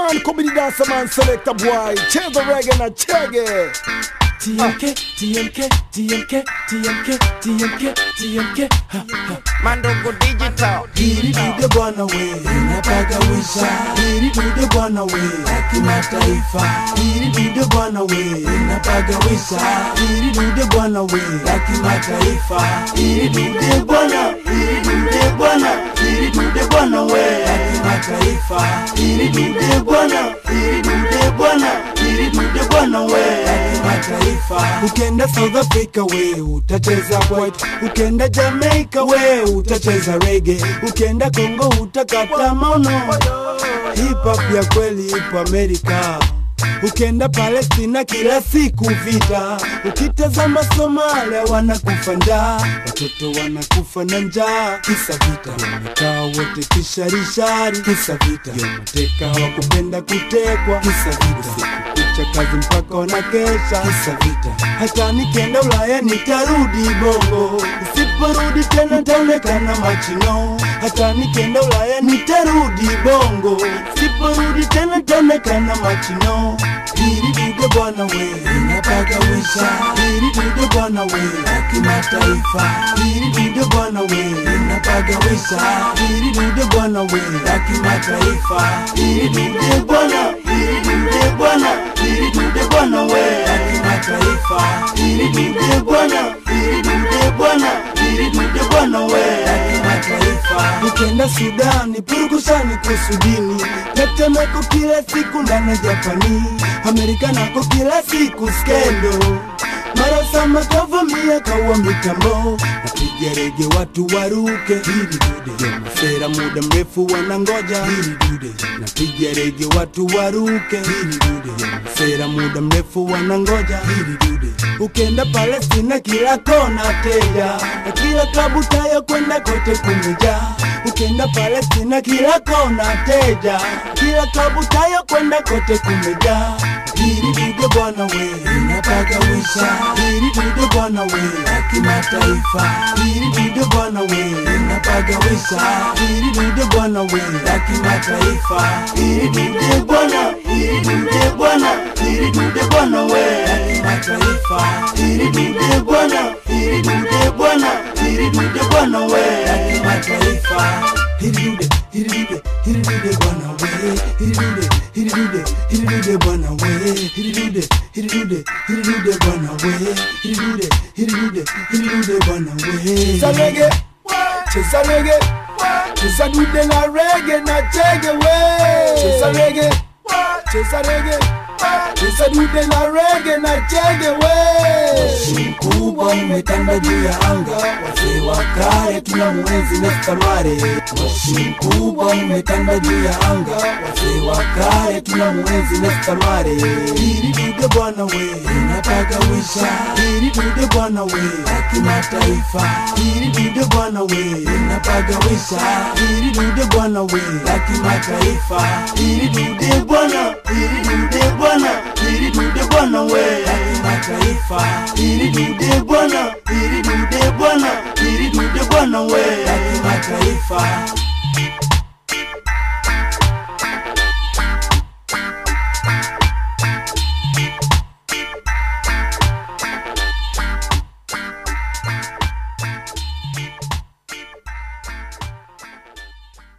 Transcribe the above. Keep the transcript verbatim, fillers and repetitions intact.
man, come the dancer man, select a boy. Change the reggae na chege. T M K, T M K, T M K, T M K, T M K, T M K, ha ha. Mandogo digital. Hili dude bwana we, inapaga wisha. Hili dude bwana we, kimataifa. Hili dude bwana we, inapaga wisha. Hili dude bwana we, kimataifa. Hili dude bwana, hili dude bwana, hili dude bwana we, kimataifa. Hili dude bwana, hili dude bwana, hili dude bwana we, kimataifa. Ukenda South Africa we utacheza white, ukenda Jamaica we utacheza reggae, ukenda Congo utakata maono. Hip hop ya kweli ipo Amerika. Ukenda Palestina kila siku vita, ukitazama Somalia wanakufa njaa, watoto wanakufa na njaa kisa vita. Wamekaa wote kisharishari kisa vita, mateka hawakupenda kutekwa kisa vita. Kucha kazi mpaka wanakesha kisa vita. Hata nikenda Ulaya nitarudi bongo, usiporudi tena taonekana machino. Hata nikenda Ulaya nitarudi bongo, usiporudi tena taonekana machino. Hili dude bwana we, inapaga wisha. Hili dude bwana we, kimataifa. Hili dude bwana we, inapaga wisha. Hili dude bwana we, kimataifa. Hili dude bwana, hili dude bwana, hili dude bwana we, kimataifa. Hili dude bwana, hili dude bwana, hili dude bwana we, kimataifa. Ukenda Sudani, purukushani kusudini, tetemeko kila siku ndani Japani. Amerika nako kila siku skendo, mara sama kavamia kawa mitambo. Napiga rege watu waruke, hili dude masera muda mrefu wanangoja, hili dude. Napiga rege watu waruke, hili dude masera muda mrefu wanangoja, hili dude. Ukenda Palestina kila kona teja, na kila klabu tayo kwenda kote kumejaa. Ukenda Palestina kila kona teja, kila klabu tayo kwenda kote kumejaa. Hili dude bwana we, inapaga wisha. Hili dude bwana we, kimataifa. Hili dude bwana we, inapaga wisha. Hili dude bwana we, kimataifa. Hili dude bwana, hili dude bwana, hili dude bwana we, kimataifa. Hili dude bwana, hili dude bwana, hili dude bwana we, kimataifa. Hili dude, hili dude, hili dude bwana we, hili dude, hili dude, hili dude bwana we, hili dude, hili dude, hili dude bwana we, hili dude, hili dude, hili dude bwana we. Cheza reggae, cheza reggae, cheza dude na reggae na chege we. Cheza reggae, cheza reggae, cheza dude na reggae na chege we. Moshi mkubwa umetanda juu ya anga, wazee wa kale tunamuenzi Nestamare. Moshi mkubwa umetanda juu ya anga, wazee wa kale tunamuenzi Nestamare. Hili dude bwana we, inapaga wisha. Hili dude bwana we, kimataifa. Hili dude bwana we, inapaga wisha. Hili dude bwana we, kimataifa. Hili dude bwana, hili dude bwana, hili dude bwana we, kimataifa. Hili dude bwana, hili dude bwana, hili dude bwana we, kimataifa.